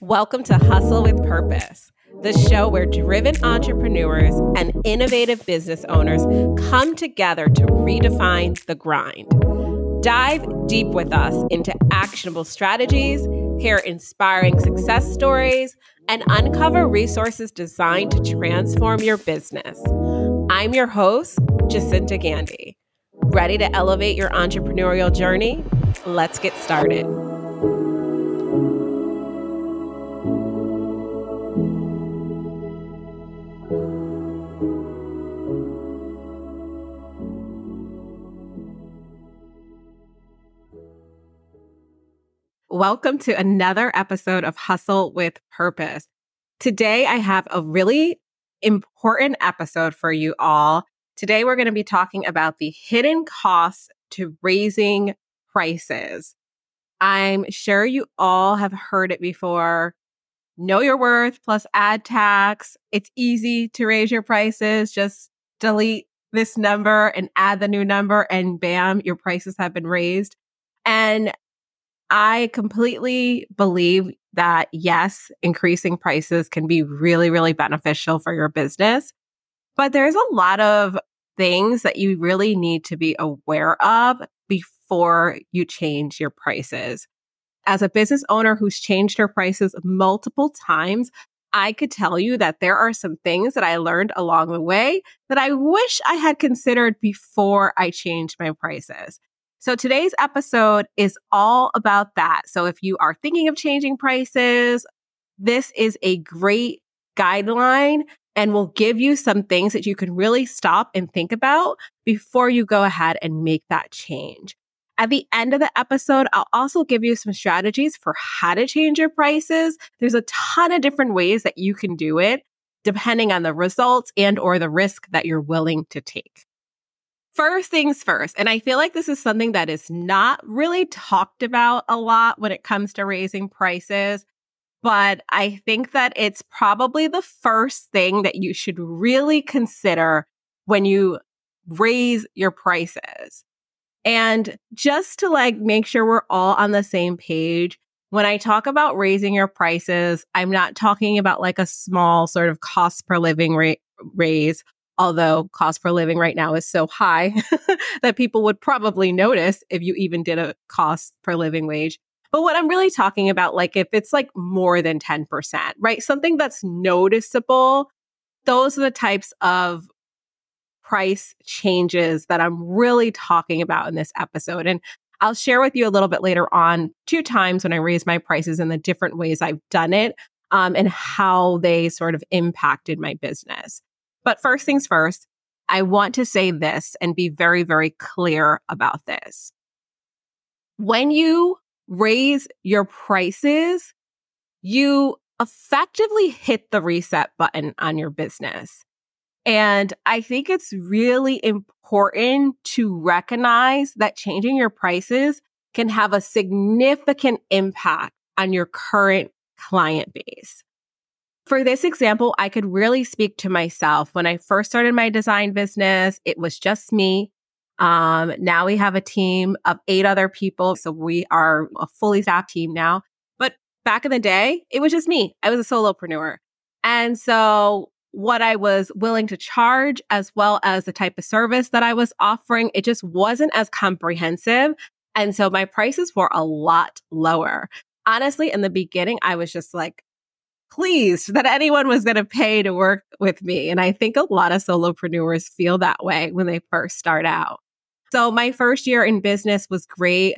Welcome to Hustle with Purpose, the show where driven entrepreneurs and innovative business owners come together to redefine the grind. Dive deep with us into actionable strategies, hear inspiring success stories, and uncover resources designed to transform your business. I'm your host, Jacinta Gandhi. Ready to elevate your entrepreneurial journey? Let's get started. Welcome to another episode of Hustle with Purpose. Today, I have a really important episode for you all. Today, we're going to be talking about the hidden costs to raising prices. I'm sure you all have heard it before. Know your worth plus add tax. It's easy to raise your prices. Just delete this number and add the new number, and bam, your prices have been raised. And I completely believe that, yes, increasing prices can be really, really beneficial for your business. But there's a lot of things that you really need to be aware of before you change your prices. As a business owner who's changed her prices multiple times, I could tell you that there are some things that I learned along the way that I wish I had considered before I changed my prices. So today's episode is all about that. So if you are thinking of changing prices, this is a great guideline and will give you some things that you can really stop and think about before you go ahead and make that change. At the end of the episode, I'll also give you some strategies for how to change your prices. There's a ton of different ways that you can do it, depending on the results and or the risk that you're willing to take. First things first, and I feel like this is something that is not really talked about a lot when it comes to raising prices, but I think that it's probably the first thing that you should really consider when you raise your prices. And just to make sure we're all on the same page, when I talk about raising your prices, I'm not talking about like a small sort of cost per living raise. Although cost per living right now is so high that people would probably notice if you even did a cost per living wage. But what I'm really talking about, if it's more than 10%, right? Something that's noticeable, those are the types of price changes that I'm really talking about in this episode. And I'll share with you a little bit later on 2 times when I raised my prices and the different ways I've done it and how they sort of impacted my business. But first things first, I want to say this and be very, very clear about this. When you raise your prices, you effectively hit the reset button on your business. And I think it's really important to recognize that changing your prices can have a significant impact on your current client base. For this example, I could really speak to myself. When I first started my design business, it was just me. Now we have a team of 8 other people. So we are a fully staffed team now. But back in the day, it was just me. I was a solopreneur. And so what I was willing to charge, as well as the type of service that I was offering, it just wasn't as comprehensive. And so my prices were a lot lower. Honestly, in the beginning, I was just pleased that anyone was going to pay to work with me. And I think a lot of solopreneurs feel that way when they first start out. So my first year in business was great.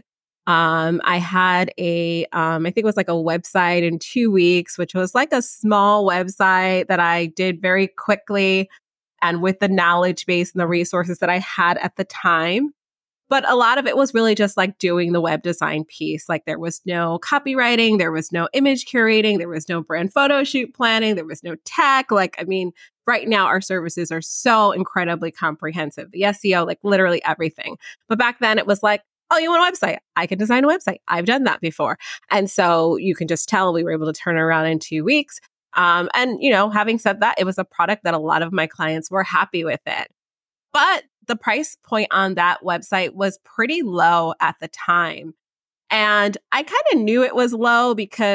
I had I think it was a website in 2 weeks, which was a small website that I did very quickly and with the knowledge base and the resources that I had at the time. But a lot of it was really just doing the web design piece. There was no copywriting, there was no image curating, there was no brand photo shoot planning, there was no tech. Right now our services are so incredibly comprehensive. The SEO, literally everything. But back then it was oh, you want a website? I can design a website. I've done that before. And so you can just tell we were able to turn it around in 2 weeks. And having said that, it was a product that a lot of my clients were happy with it. But the price point on that website was pretty low at the time. And I kind of knew it was low because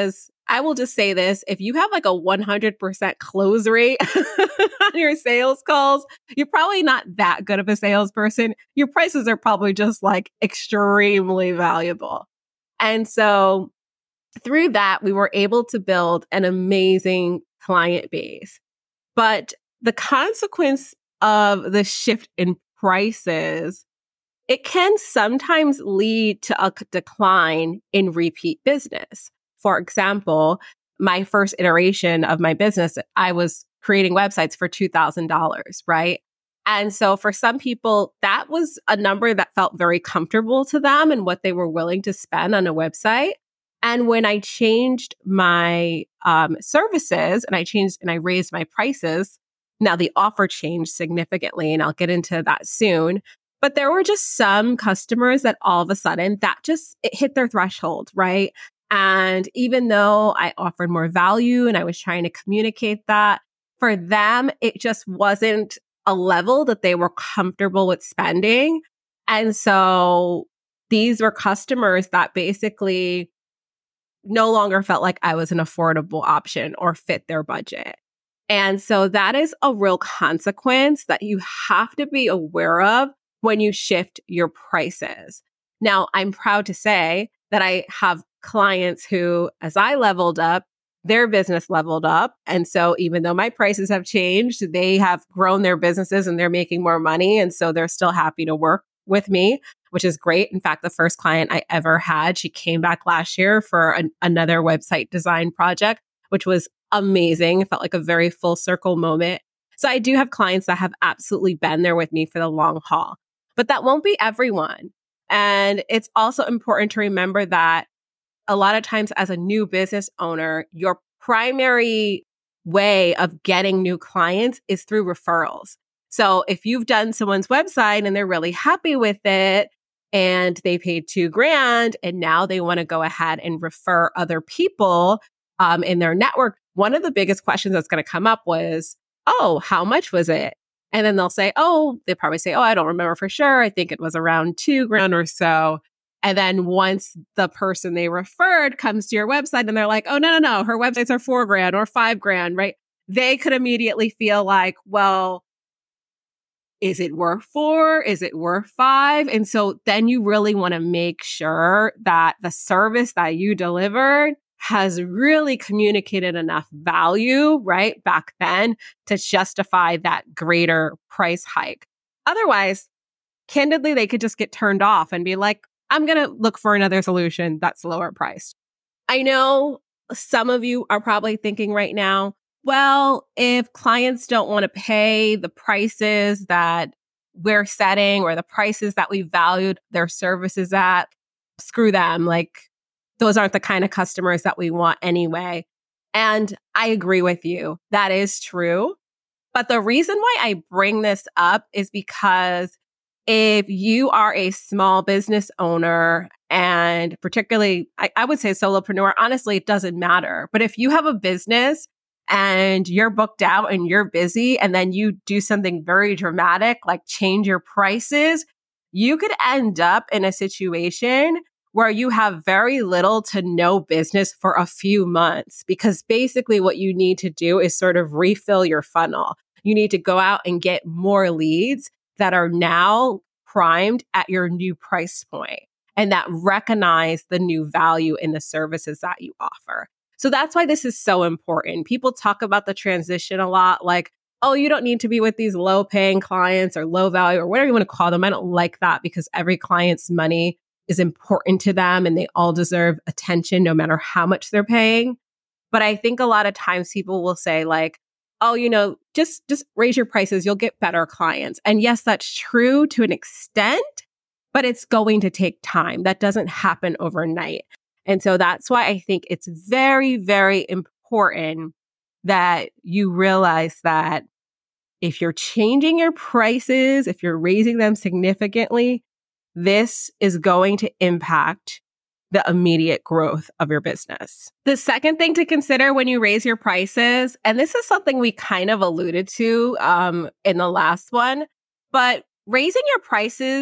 I will just say this. If you have like a 100% close rate on your sales calls, you're probably not that good of a salesperson. Your prices are probably just like extremely valuable. And so through that, we were able to build an amazing client base. But the consequence of the shift in prices, it can sometimes lead to a decline in repeat business. For example, my first iteration of my business, I was creating websites for $2,000, right? And so for some people, that was a number that felt very comfortable to them and what they were willing to spend on a website. And when I changed my services and I raised my prices, now the offer changed significantly, and I'll get into that soon. But there were just some customers that all of a sudden it hit their threshold, right? And even though I offered more value and I was trying to communicate that, for them, it just wasn't a level that they were comfortable with spending. And so these were customers that basically no longer felt like I was an affordable option or fit their budget. And so that is a real consequence that you have to be aware of when you shift your prices. Now, I'm proud to say that I have clients who, as I leveled up, their business leveled up. And so even though my prices have changed, they have grown their businesses and they're making more money. And so they're still happy to work with me, which is great. In fact, the first client I ever had, she came back last year for another website design project, which was amazing. It felt like a very full circle moment. So I do have clients that have absolutely been there with me for the long haul, but that won't be everyone. And it's also important to remember that a lot of times as a new business owner, your primary way of getting new clients is through referrals. So if you've done someone's website and they're really happy with it and they paid $2,000 and now they want to go ahead and refer other people in their network, one of the biggest questions that's going to come up was, oh, how much was it? And then they'll probably say, oh, I don't remember for sure. I think it was around $2,000 or so. And then once the person they referred comes to your website and they're like, oh, no, her websites are $4,000 or $5,000, right? They could immediately feel like, well, is it worth 4? Is it worth 5? And so then you really want to make sure that the service that you delivered has really communicated enough value, right, back then to justify that greater price hike. Otherwise, candidly, they could just get turned off and be like, I'm going to look for another solution that's lower priced. I know some of you are probably thinking right now, well, if clients don't want to pay the prices that we're setting or the prices that we valued their services at, screw them. Like, those aren't the kind of customers that we want anyway. And I agree with you. That is true. But the reason why I bring this up is because if you are a small business owner and particularly, I would say solopreneur, honestly, it doesn't matter. But if you have a business and you're booked out and you're busy and then you do something very dramatic, like change your prices, you could end up in a situation where you have very little to no business for a few months, because basically what you need to do is sort of refill your funnel. You need to go out and get more leads that are now primed at your new price point and that recognize the new value in the services that you offer. So that's why this is so important. People talk about the transition a lot, like, oh, you don't need to be with these low paying clients or low value or whatever you want to call them. I don't like that because every client's money is important to them and they all deserve attention no matter how much they're paying. But I think a lot of times people will say like, oh, just raise your prices, you'll get better clients. And yes, that's true to an extent, but it's going to take time. That doesn't happen overnight. And so that's why I think it's very, very important that you realize that if you're changing your prices, if you're raising them significantly, this is going to impact the immediate growth of your business. The second thing to consider when you raise your prices, and this is something we kind of alluded to in the last one, but raising your prices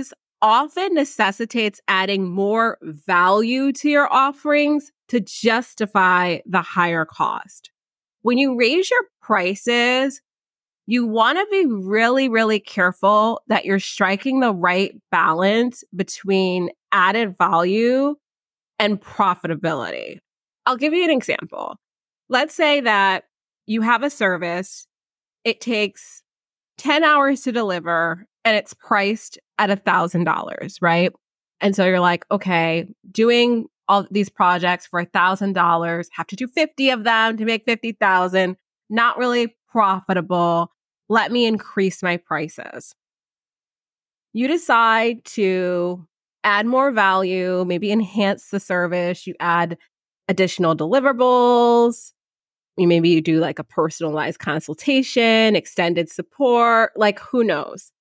often necessitates adding more value to your offerings to justify the higher cost. When you raise your prices, you want to be really, really careful that you're striking the right balance between added value and profitability. I'll give you an example. Let's say that you have a service, it takes 10 hours to deliver and it's priced at $1,000, right? And so you're like, okay, doing all these projects for $1,000, have to do 50 of them to make 50,000, not really profitable. Let me increase my prices. You decide to add more value, maybe enhance the service. You add additional deliverables. Maybe you do like a personalized consultation, extended support, like who knows?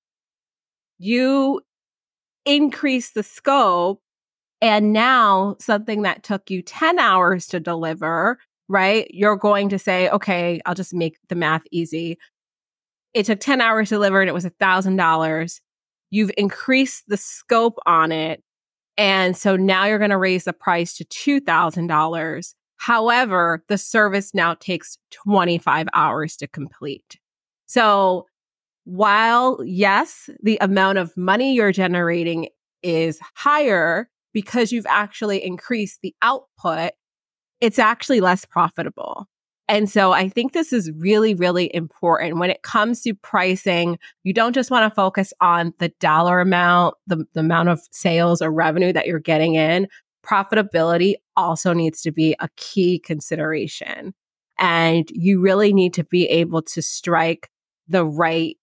You increase the scope, and now something that took you 10 hours to deliver, right? You're going to say, okay, I'll just make the math easy. It took 10 hours to deliver and it was $1,000. You've increased the scope on it. And so now you're going to raise the price to $2,000. However, the service now takes 25 hours to complete. So while, yes, the amount of money you're generating is higher because you've actually increased the output, it's actually less profitable. And so I think this is really, really important. When it comes to pricing, you don't just want to focus on the dollar amount, the amount of sales or revenue that you're getting in. Profitability also needs to be a key consideration. And you really need to be able to strike the right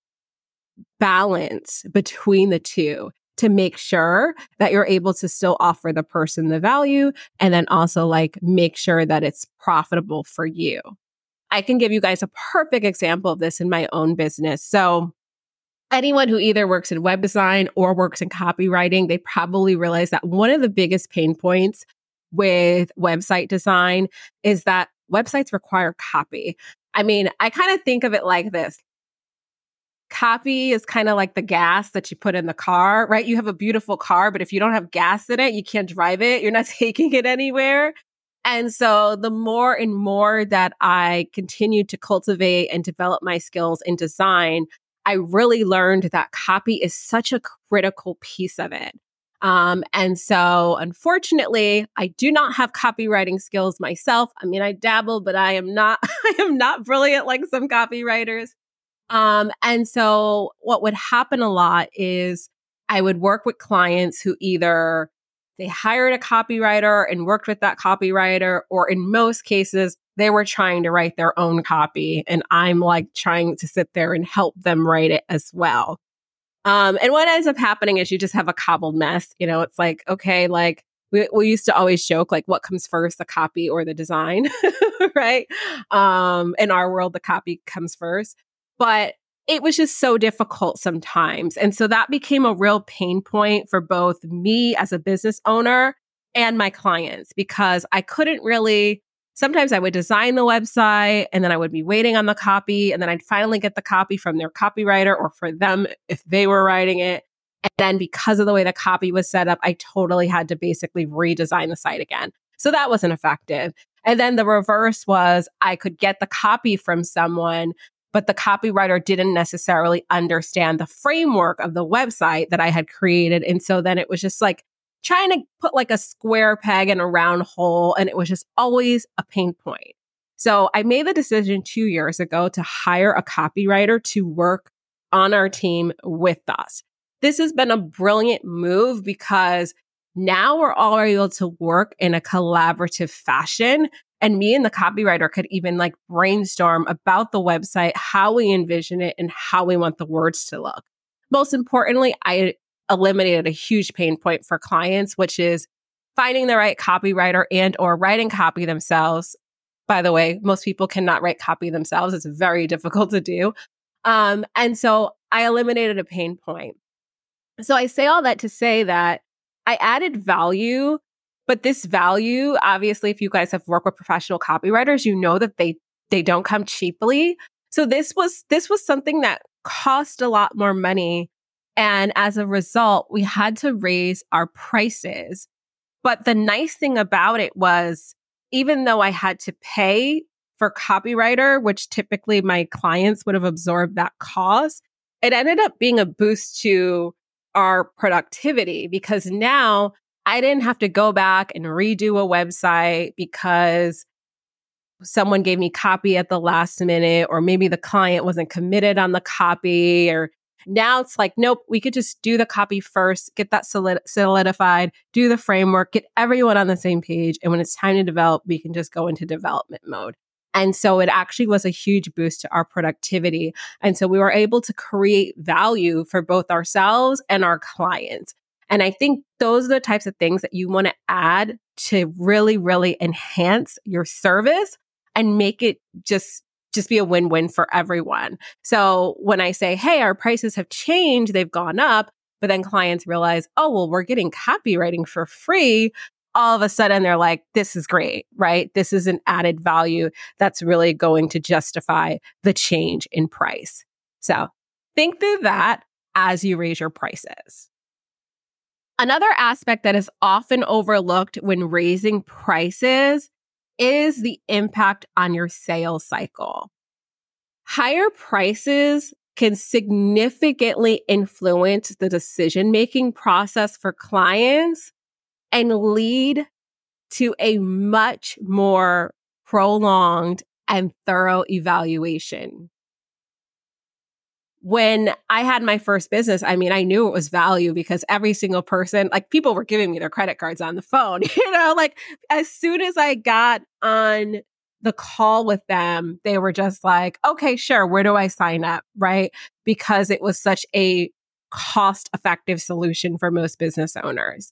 balance between the two to make sure that you're able to still offer the person the value and then also like make sure that it's profitable for you. I can give you guys a perfect example of this in my own business. So anyone who either works in web design or works in copywriting, they probably realize that one of the biggest pain points with website design is that websites require copy. I mean, I kind of think of it like this. Copy is kind of like the gas that you put in the car, right? You have a beautiful car, but if you don't have gas in it, you can't drive it. You're not taking it anywhere. And so the more and more that I continued to cultivate and develop my skills in design, I really learned that copy is such a critical piece of it. And so unfortunately, I do not have copywriting skills myself. I mean, I dabble, but I am not, I am not brilliant like some copywriters. And so what would happen a lot is I would work with clients who either they hired a copywriter and worked with that copywriter, or in most cases, they were trying to write their own copy. And I'm like trying to sit there and help them write it as well. And what ends up happening is you just have a cobbled mess. You know, it's like, okay, like we used to always joke, like, what comes first, the copy or the design, right? In our world, the copy comes first. But it was just so difficult sometimes. And so that became a real pain point for both me as a business owner and my clients, because I couldn't really, sometimes I would design the website and then I would be waiting on the copy, and then I'd finally get the copy from their copywriter or for them if they were writing it. And then because of the way the copy was set up, I totally had to basically redesign the site again. So that wasn't effective. And then the reverse was I could get the copy from someone, but the copywriter didn't necessarily understand the framework of the website that I had created. And so then it was just like trying to put like a square peg in a round hole. And it was just always a pain point. So I made the decision 2 years ago to hire a copywriter to work on our team with us. This has been a brilliant move because now we're all able to work in a collaborative fashion. And me and the copywriter could even like brainstorm about the website, how we envision it, and how we want the words to look. Most importantly, I eliminated a huge pain point for clients, which is finding the right copywriter and or writing copy themselves. By the way, most people cannot write copy themselves. It's very difficult to do. And so I eliminated a pain point. So I say all that to say that I added value. But this value, obviously, if you guys have worked with professional copywriters, you know that they don't come cheaply. So this was something that cost a lot more money. And as a result, we had to raise our prices. But the nice thing about it was, even though I had to pay for copywriter, which typically my clients would have absorbed that cost, it ended up being a boost to our productivity because now I didn't have to go back and redo a website because someone gave me copy at the last minute, or maybe the client wasn't committed on the copy. Or now it's like, nope, we could just do the copy first, get that solidified, do the framework, get everyone on the same page. And when it's time to develop, we can just go into development mode. And so it actually was a huge boost to our productivity. And so we were able to create value for both ourselves and our clients. And I think those are the types of things that you want to add to really, really enhance your service and make it just be a win-win for everyone. So when I say, hey, our prices have changed, they've gone up, but then clients realize, oh, well, we're getting copywriting for free. All of a sudden they're like, this is great, right? This is an added value that's really going to justify the change in price. So think through that as you raise your prices. Another aspect that is often overlooked when raising prices is the impact on your sales cycle. Higher prices can significantly influence the decision-making process for clients and lead to a much more prolonged and thorough evaluation. When I had my first business, I knew it was value because every single person, like people were giving me their credit cards on the phone, like as soon as I got on the call with them, they were just like, okay, sure. Where do I sign up? Right. Because it was such a cost-effective solution for most business owners.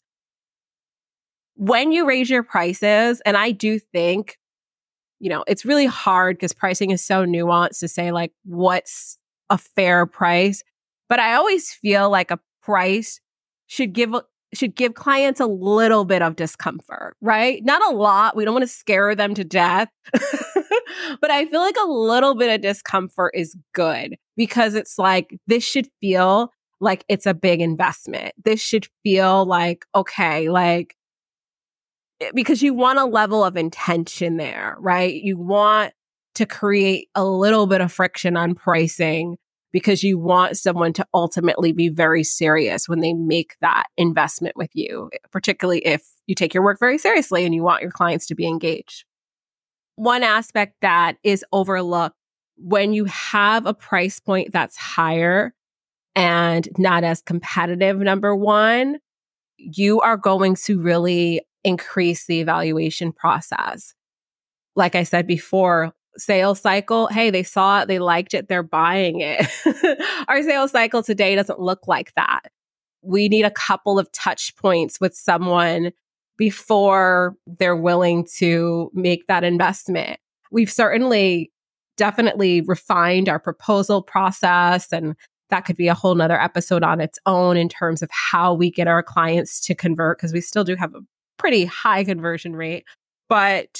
When you raise your prices, and I do think, it's really hard because pricing is so nuanced to say like, what's a fair price. But I always feel like a price should give clients a little bit of discomfort, right? Not a lot. We don't want to scare them to death. But I feel like a little bit of discomfort is good because it's like, this should feel like it's a big investment. This should feel like, okay, like, because you want a level of intention there, right? You want to create a little bit of friction on pricing because you want someone to ultimately be very serious when they make that investment with you, particularly if you take your work very seriously and you want your clients to be engaged. One aspect that is overlooked when you have a price point that's higher and not as competitive, number one, you are going to really increase the evaluation process. Like I said before, sales cycle, hey, they saw it, they liked it, they're buying it. Our sales cycle today doesn't look like that. We need a couple of touch points with someone before they're willing to make that investment. We've definitely refined our proposal process, and that could be a whole nother episode on its own in terms of how we get our clients to convert, because we still do have a pretty high conversion rate. But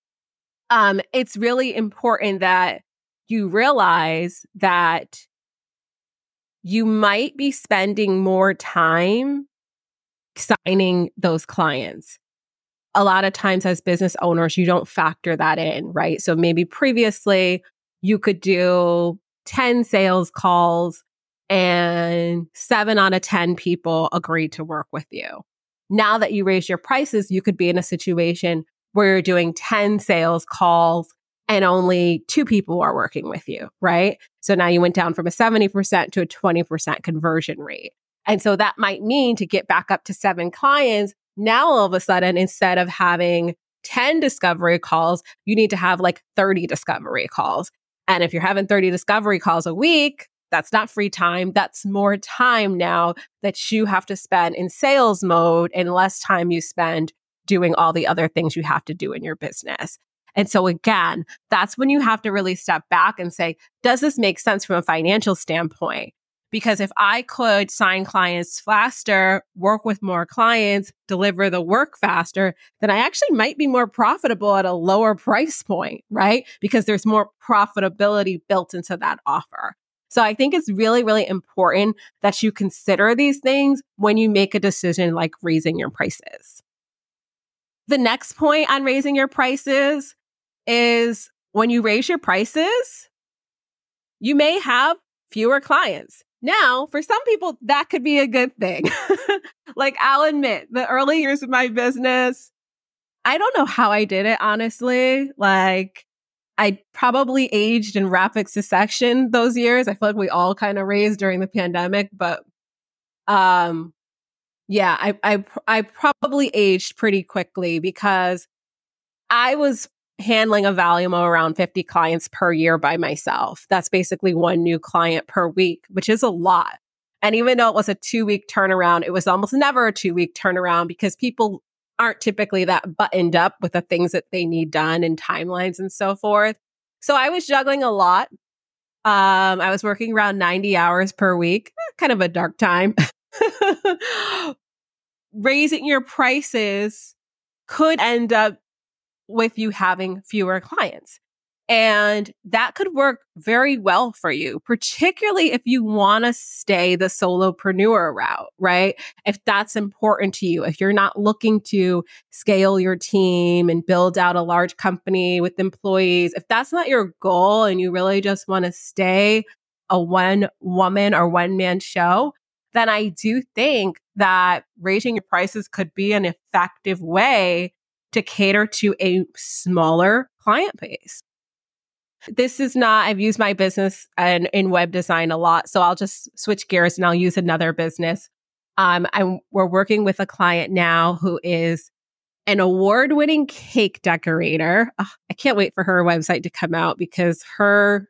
it's really important that you realize that you might be spending more time signing those clients. A lot of times as business owners, you don't factor that in, right? So maybe previously you could do 10 sales calls and 7 out of 10 people agreed to work with you. Now that you raise your prices, you could be in a situation where you're doing 10 sales calls and only 2 people are working with you, right? So now you went down from a 70% to a 20% conversion rate. And so that might mean to get back up to 7 clients, now all of a sudden, instead of having 10 discovery calls, you need to have like 30 discovery calls. And if you're having 30 discovery calls a week, that's not free time. That's more time now that you have to spend in sales mode and less time you spend doing all the other things you have to do in your business. And so again, that's when you have to really step back and say, does this make sense from a financial standpoint? Because if I could sign clients faster, work with more clients, deliver the work faster, then I actually might be more profitable at a lower price point, right? Because there's more profitability built into that offer. So I think it's really, really important that you consider these things when you make a decision like raising your prices. The next point on raising your prices is when you raise your prices, you may have fewer clients. Now, for some people, that could be a good thing. Like, I'll admit, the early years of my business, I don't know how I did it, honestly. Like, I probably aged in rapid succession those years. I feel like we all kind of raised during the pandemic, but yeah, I probably aged pretty quickly because I was handling a volume of around 50 clients per year by myself. That's basically one new client per week, which is a lot. And even though it was a 2-week turnaround, it was almost never a 2-week turnaround because people aren't typically that buttoned up with the things that they need done and timelines and so forth. So I was juggling a lot. I was working around 90 hours per week, kind of a dark time. Raising your prices could end up with you having fewer clients. And that could work very well for you, particularly if you want to stay the solopreneur route, right? If that's important to you, if you're not looking to scale your team and build out a large company with employees, if that's not your goal and you really just want to stay a one woman or one man show, then I do think that raising your prices could be an effective way to cater to a smaller client base. This is not, I've used my business in web design a lot, so I'll just switch gears and I'll use another business. We're working with a client now who is an award-winning cake decorator. I can't wait for her website to come out because her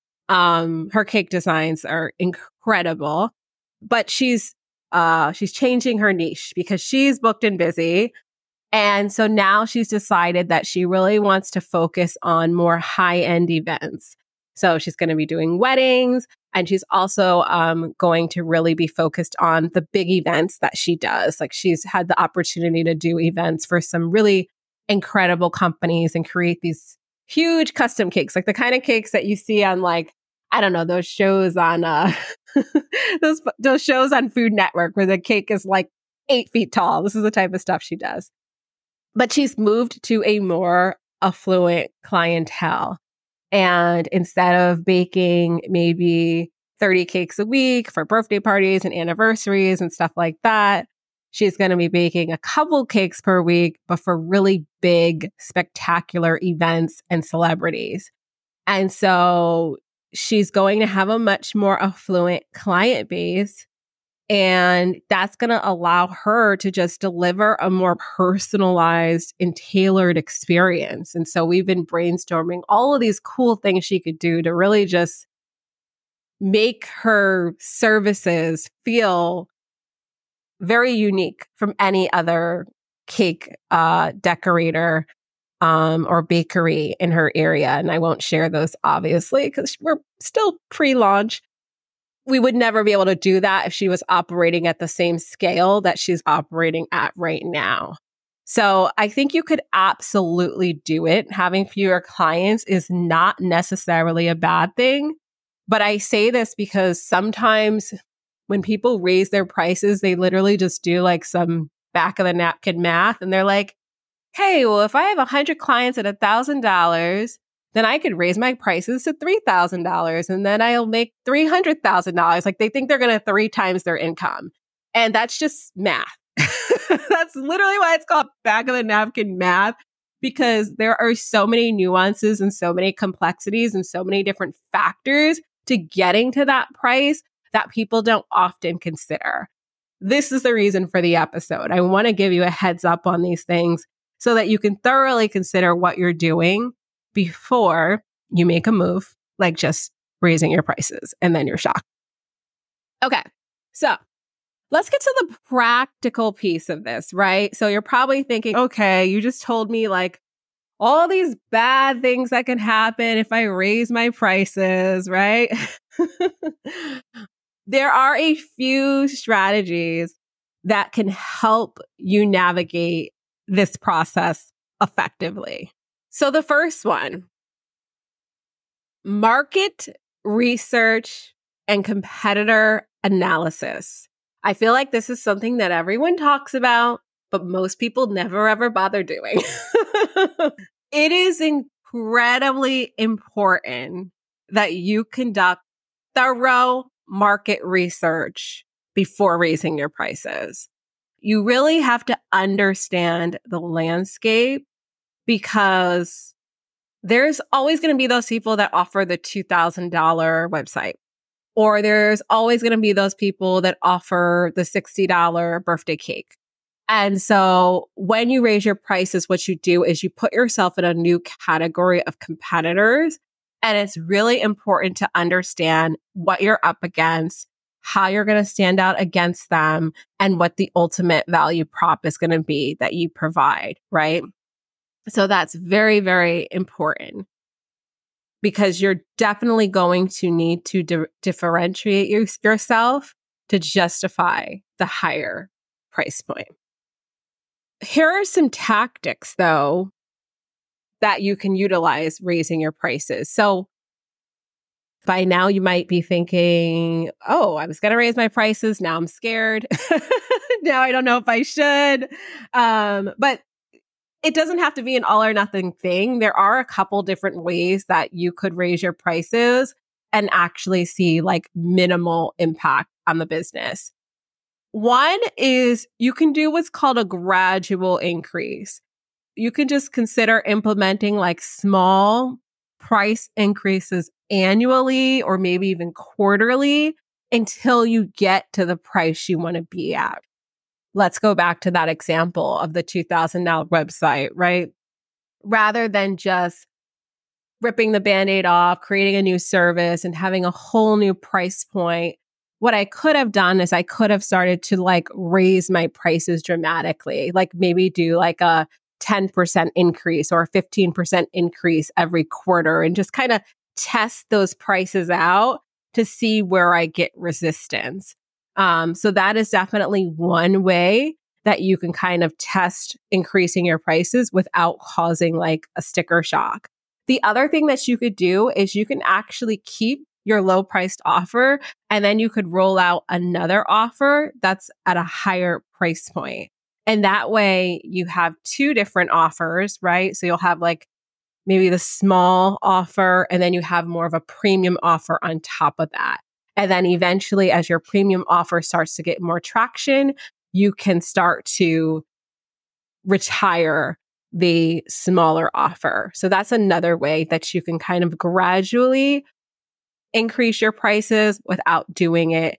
cake designs are incredible. But she's changing her niche because she's booked and busy. And so now she's decided that she really wants to focus on more high-end events. So she's going to be doing weddings, and she's also going to really be focused on the big events that she does. Like, she's had the opportunity to do events for some really incredible companies and create these huge custom cakes, like the kind of cakes that you see on, like, I don't know, those shows on those shows on Food Network where the cake is like 8 feet tall. This is the type of stuff she does. But she's moved to a more affluent clientele. And instead of baking maybe 30 cakes a week for birthday parties and anniversaries and stuff like that, she's going to be baking a couple cakes per week, but for really big, spectacular events and celebrities. And so she's going to have a much more affluent client base. And that's going to allow her to just deliver a more personalized and tailored experience. And so we've been brainstorming all of these cool things she could do to really just make her services feel very unique from any other cake decorator or bakery in her area. And I won't share those, obviously, because we're still pre-launch. We would never be able to do that if she was operating at the same scale that she's operating at right now. So I think you could absolutely do it. Having fewer clients is not necessarily a bad thing. But I say this because sometimes when people raise their prices, they literally just do like some back of the napkin math. And they're like, hey, well, if I have 100 clients at $1,000, then I could raise my prices to $3,000 and then I'll make $300,000. Like, they think they're going to 3 times their income. And that's just math. That's literally why it's called back of the napkin math, because there are so many nuances and so many complexities and so many different factors to getting to that price that people don't often consider. This is the reason for the episode. I want to give you a heads up on these things so that you can thoroughly consider what you're doing before you make a move, like just raising your prices, and then you're shocked. Okay, so let's get to the practical piece of this, right? So you're probably thinking, okay, you just told me like all these bad things that can happen if I raise my prices, right? There are a few strategies that can help you navigate this process effectively. So the first one, market research and competitor analysis. I feel like this is something that everyone talks about, but most people never ever bother doing. It is incredibly important that you conduct thorough market research before raising your prices. You really have to understand the landscape because there's always going to be those people that offer the $2,000 website, or there's always going to be those people that offer the $60 birthday cake. And so when you raise your prices, what you do is you put yourself in a new category of competitors. And it's really important to understand what you're up against, how you're going to stand out against them, and what the ultimate value prop is going to be that you provide, right? So that's very, very important because you're definitely going to need to differentiate yourself to justify the higher price point. Here are some tactics, though, that you can utilize raising your prices. So by now you might be thinking, oh, I was going to raise my prices. Now I'm scared. Now I don't know if I should. But it doesn't have to be an all or nothing thing. There are a couple different ways that you could raise your prices and actually see like minimal impact on the business. One is you can do what's called a gradual increase. You can just consider implementing like small price increases annually or maybe even quarterly until you get to the price you want to be at. Let's go back to that example of the $2,000 website, right? Rather than just ripping the Band-Aid off, creating a new service and having a whole new price point, what I could have done is I could have started to like raise my prices dramatically, like maybe do like a 10% increase or a 15% increase every quarter and just kind of test those prices out to see where I get resistance. So that is definitely one way that you can kind of test increasing your prices without causing like a sticker shock. The other thing that you could do is you can actually keep your low priced offer and then you could roll out another offer that's at a higher price point. And that way you have two different offers, right? So you'll have like maybe the small offer and then you have more of a premium offer on top of that. And then eventually as your premium offer starts to get more traction, you can start to retire the smaller offer. So that's another way that you can kind of gradually increase your prices without doing it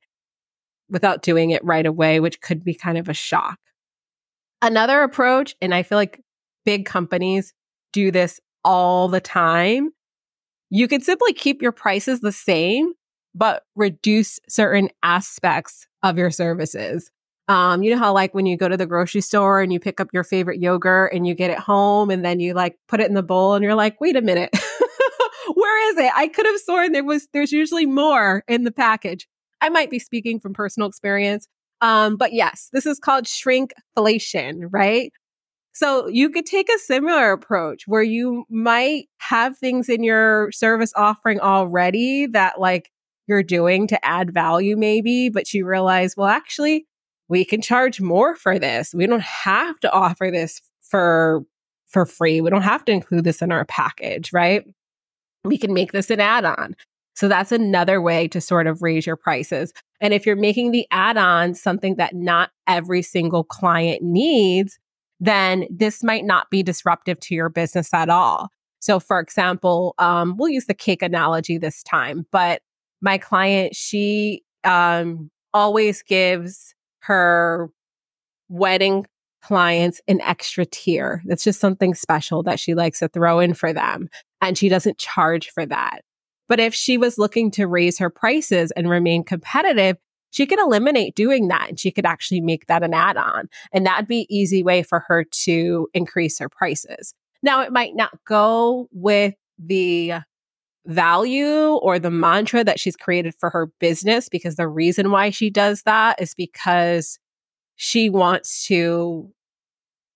right away, which could be kind of a shock. Another approach, and I feel like big companies do this all the time, you can simply keep your prices the same, but reduce certain aspects of your services. You know how like when you go to the grocery store and you pick up your favorite yogurt and you get it home and then you like put it in the bowl and you're like, wait a minute, where is it? I could have sworn there's usually more in the package. I might be speaking from personal experience. But yes, this is called shrinkflation, right? So you could take a similar approach where you might have things in your service offering already that like you're doing to add value maybe, but you realize, well, actually, we can charge more for this. We don't have to offer this for free. We don't have to include this in our package, right? We can make this an add-on. So that's another way to sort of raise your prices. And if you're making the add-on something that not every single client needs, then this might not be disruptive to your business at all. So for example, we'll use the cake analogy this time, but my client, she always gives her wedding clients an extra tier. That's just something special that she likes to throw in for them. And she doesn't charge for that. But if she was looking to raise her prices and remain competitive, she could eliminate doing that and she could actually make that an add-on. And that'd be an easy way for her to increase her prices. Now, it might not go with the value or the mantra that she's created for her business, because the reason why she does that is because she wants to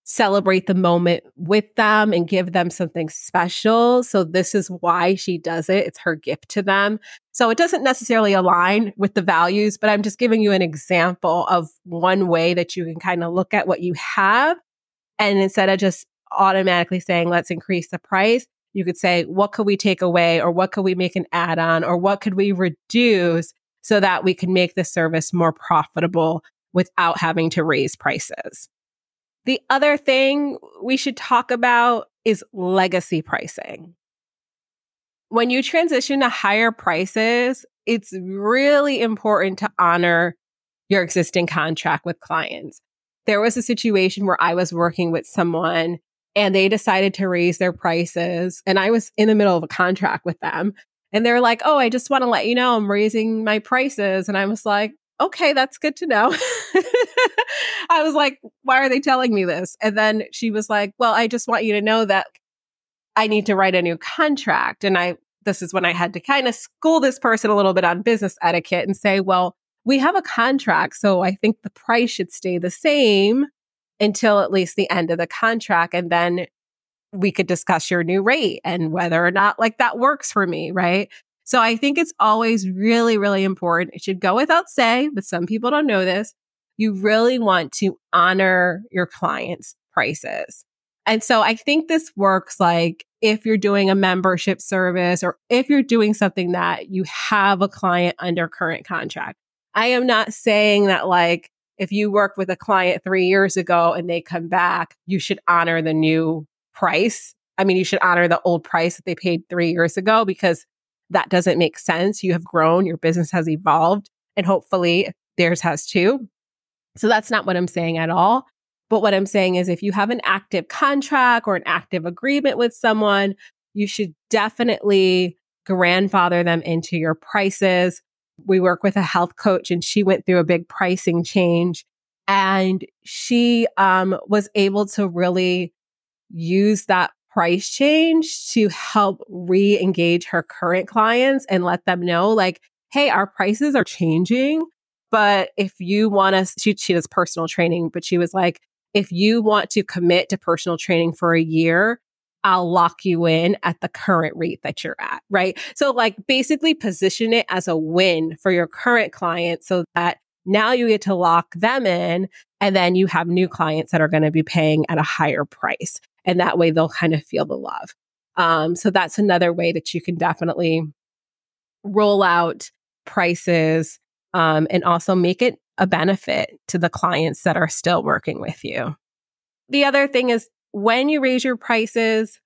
celebrate the moment with them and give them something special. So this is why she does it. It's her gift to them. So it doesn't necessarily align with the values, but I'm just giving you an example of one way that you can kind of look at what you have. And instead of just automatically saying, let's increase the price, you could say, what could we take away? Or what could we make an add on? Or what could we reduce so that we can make the service more profitable without having to raise prices? The other thing we should talk about is legacy pricing. When you transition to higher prices, it's really important to honor your existing contract with clients. There was a situation where I was working with someone and they decided to raise their prices, and I was in the middle of a contract with them. And they're like, oh, I just want to let you know I'm raising my prices. And I was like, okay, that's good to know. I was like, why are they telling me this? And then she was like, well, I just want you to know that I need to write a new contract. And this is when I had to kind of school this person a little bit on business etiquette and say, well, we have a contract, so I think the price should stay the same until at least the end of the contract. And then we could discuss your new rate and whether or not like that works for me, right? So I think it's always really, really important. It should go without say, but some people don't know this. You really want to honor your clients' prices. And so I think this works like if you're doing a membership service or if you're doing something that you have a client under current contract. I am not saying that like if you worked with a client 3 years ago and they come back, you should honor the new price. I mean, you should honor the old price that they paid 3 years ago because that doesn't make sense. You have grown, your business has evolved, and hopefully theirs has too. So that's not what I'm saying at all. But what I'm saying is if you have an active contract or an active agreement with someone, you should definitely grandfather them into your prices. We work with a health coach and she went through a big pricing change and she was able to really use that price change to help re-engage her current clients and let them know like, hey, our prices are changing. But if you want to, she does personal training, but she was like, if you want to commit to personal training for a year, I'll lock you in at the current rate that you're at, right? So like basically position it as a win for your current client so that now you get to lock them in and then you have new clients that are going to be paying at a higher price. And that way they'll kind of feel the love. So that's another way that you can definitely roll out prices and also make it a benefit to the clients that are still working with you. The other thing is when you raise your prices,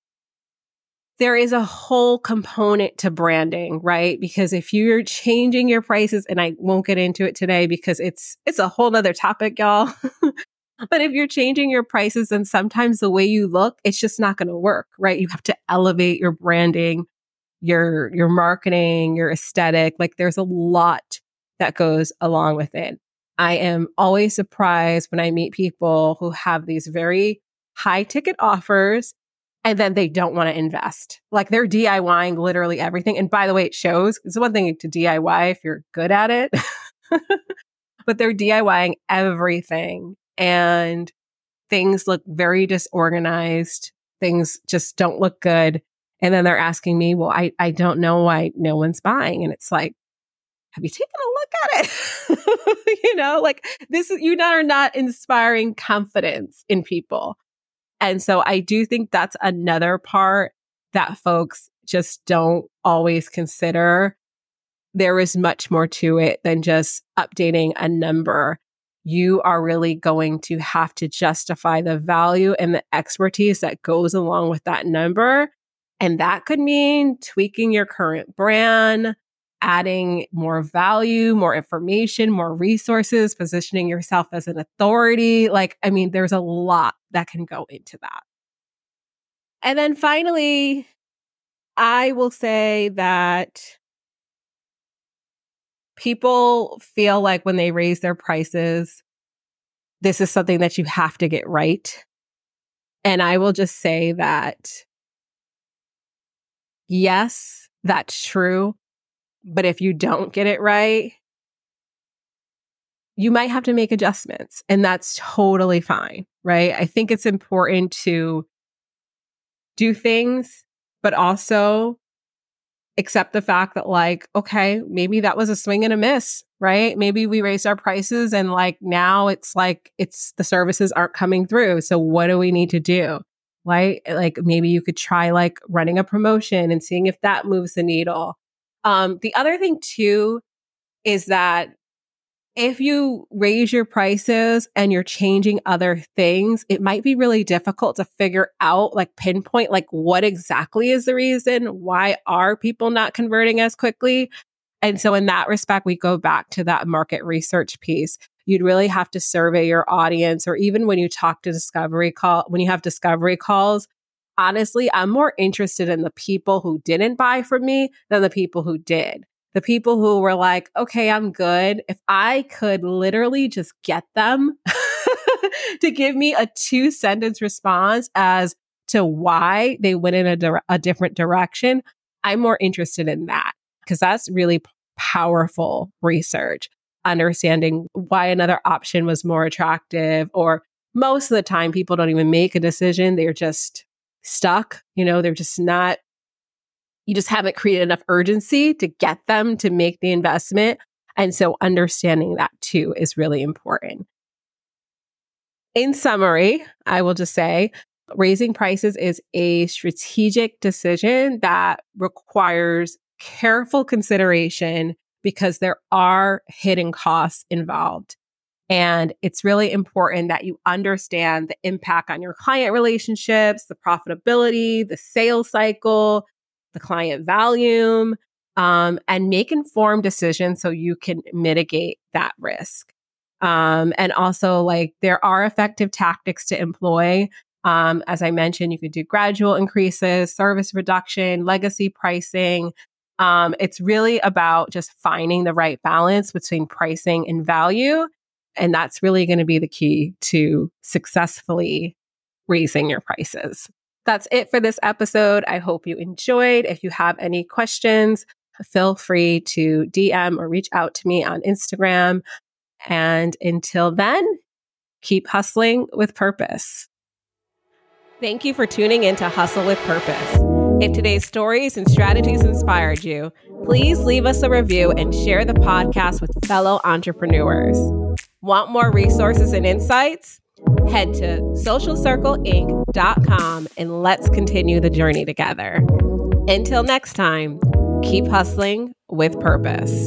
there is a whole component to branding, right? Because if you're changing your prices, and I won't get into it today because it's a whole nother topic, y'all. But if you're changing your prices, then sometimes the way you look, it's just not going to work, right? You have to elevate your branding, your marketing, your aesthetic. Like there's a lot that goes along with it. I am always surprised when I meet people who have these very high ticket offers and then they don't want to invest. Like they're DIYing literally everything. And by the way, it shows. It's one thing to DIY if you're good at it, but they're DIYing everything and things look very disorganized. Things just don't look good. And then they're asking me, well, I don't know why no one's buying. And it's like, have you taken a look at it? Like you are not inspiring confidence in people. And so I do think that's another part that folks just don't always consider. There is much more to it than just updating a number. You are really going to have to justify the value and the expertise that goes along with that number. And that could mean tweaking your current brand, adding more value, more information, more resources, positioning yourself as an authority. There's a lot that can go into that. And then finally, I will say that people feel like when they raise their prices, this is something that you have to get right. And I will just say that, yes, that's true. But if you don't get it right, you might have to make adjustments, and that's totally fine, right? I think it's important to do things, but also accept the fact that like, okay, maybe that was a swing and a miss, right? Maybe we raised our prices and like now it's the services aren't coming through. So what do we need to do? Right? Like maybe you could try like running a promotion and seeing if that moves the needle. The other thing too is that if you raise your prices and you're changing other things, it might be really difficult to figure out, like pinpoint, like what exactly is the reason? Why are people not converting as quickly? And so in that respect, we go back to that market research piece. You'd really have to survey your audience, or even when you when you have discovery calls, honestly, I'm more interested in the people who didn't buy from me than the people who did. The people who were like, okay, I'm good. If I could literally just get them to give me a 2-sentence response as to why they went in a different direction, I'm more interested in that because that's really powerful research, understanding why another option was more attractive. Or most of the time, people don't even make a decision. They're just stuck. They're just not. You just haven't created enough urgency to get them to make the investment. And so understanding that too is really important. In summary, I will just say raising prices is a strategic decision that requires careful consideration because there are hidden costs involved. And it's really important that you understand the impact on your client relationships, the profitability, the sales cycle, the client volume, and make informed decisions so you can mitigate that risk. And also, like, there are effective tactics to employ. As I mentioned, you could do gradual increases, service reduction, legacy pricing. It's really about just finding the right balance between pricing and value. And that's really going to be the key to successfully raising your prices. That's it for this episode. I hope you enjoyed. If you have any questions, feel free to DM or reach out to me on Instagram. And until then, keep hustling with purpose. Thank you for tuning in to Hustle with Purpose. If today's stories and strategies inspired you, please leave us a review and share the podcast with fellow entrepreneurs. Want more resources and insights? Head to socialcircleinc.com and let's continue the journey together. Until next time, keep hustling with purpose.